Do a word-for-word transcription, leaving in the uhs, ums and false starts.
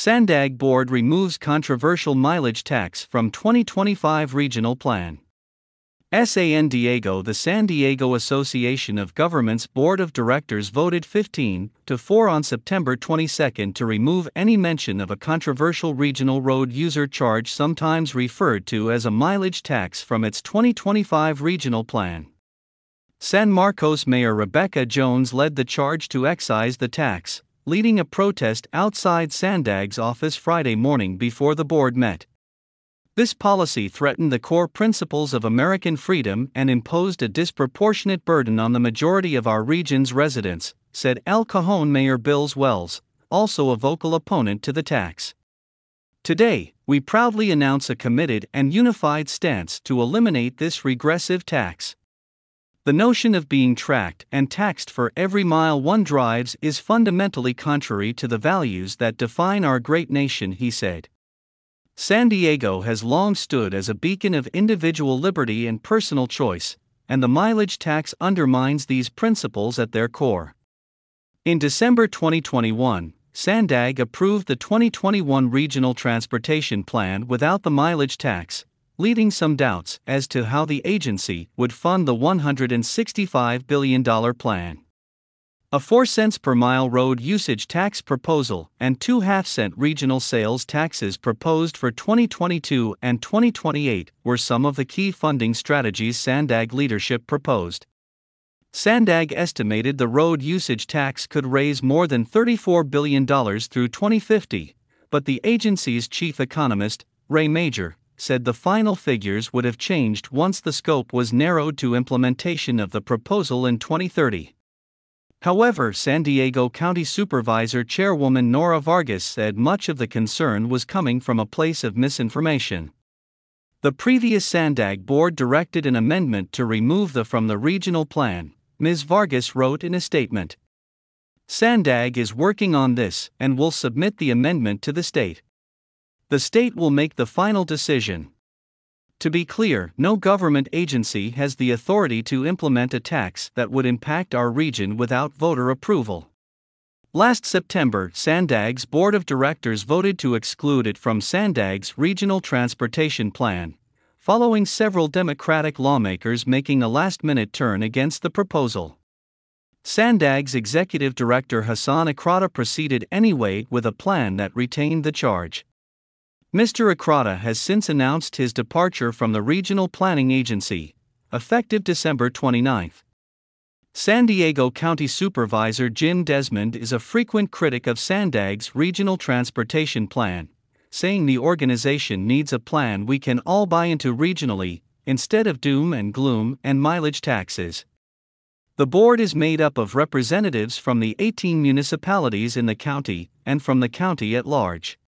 Sandag Board removes controversial mileage tax from twenty twenty-five Regional Plan. San Diego The San Diego Association of Governments Board of Directors voted fifteen to four on September twenty-second to remove any mention of a controversial regional road user charge, sometimes referred to as a mileage tax, from its twenty twenty-five Regional Plan. San Marcos Mayor Rebecca Jones led the charge to excise the tax, leading a protest outside Sandag's office Friday morning before the board met. This policy threatened the core principles of American freedom and imposed a disproportionate burden on the majority of our region's residents, said El Cajon Mayor Bills Wells, also a vocal opponent to the tax. Today, we proudly announce a committed and unified stance to eliminate this regressive tax. The notion of being tracked and taxed for every mile one drives is fundamentally contrary to the values that define our great nation, he said. San Diego has long stood as a beacon of individual liberty and personal choice, and the mileage tax undermines these principles at their core. In December twenty twenty-one, Sandag approved the twenty twenty-one Regional Transportation Plan without the mileage tax, leaving some doubts as to how the agency would fund the one hundred sixty-five billion dollars plan. A four cents per mile road usage tax proposal and two half-cent regional sales taxes proposed for twenty twenty-two and twenty twenty-eight were some of the key funding strategies Sandag leadership proposed. Sandag estimated the road usage tax could raise more than thirty-four billion dollars through twenty fifty, but the agency's chief economist, Ray Major, said the final figures would have changed once the scope was narrowed to implementation of the proposal in twenty thirty. However, San Diego County Supervisor Chairwoman Nora Vargas said much of the concern was coming from a place of misinformation. The previous Sandag board directed an amendment to remove the from the regional plan, Miz Vargas wrote in a statement. Sandag is working on this and will submit the amendment to the state. The state will make the final decision. To be clear, no government agency has the authority to implement a tax that would impact our region without voter approval. Last September, Sandag's Board of Directors voted to exclude it from Sandag's Regional Transportation Plan, following several Democratic lawmakers making a last-minute turn against the proposal. Sandag's Executive Director Hassan Ekrata proceeded anyway with a plan that retained the charge. Mister Ekrata has since announced his departure from the Regional Planning Agency, effective December twenty-ninth. San Diego County Supervisor Jim Desmond is a frequent critic of Sandag's Regional Transportation Plan, saying the organization needs a plan we can all buy into regionally, instead of doom and gloom and mileage taxes. The board is made up of representatives from the eighteen municipalities in the county and from the county at large.